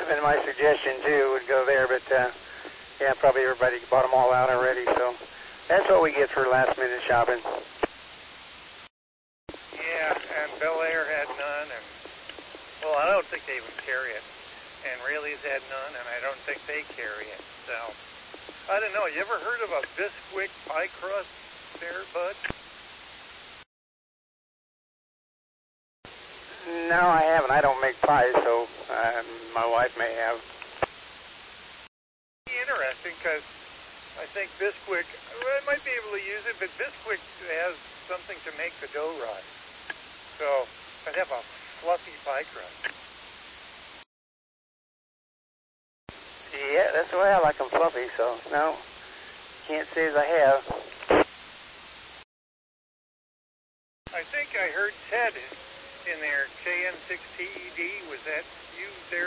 have been my suggestion too, would go there, but yeah, probably everybody bought them all out already, so that's what we get for last minute shopping. Yeah, and Bel Air had none, and well, I don't think they even carry it. And Rayleigh's had none, and I don't think they carry it. So, I don't know. You ever heard of a Bisquick pie crust there, Bud? No, I haven't. I don't make pies, so my wife may have. Interesting, because I think Bisquick, I might be able to use it, but Bisquick has something to make the dough rise. So, I'd have a fluffy pie crust. Yeah, that's the way I like them fluffy, so no, can't say as I have. I think I heard Ted in there, KN6TED, was that you there?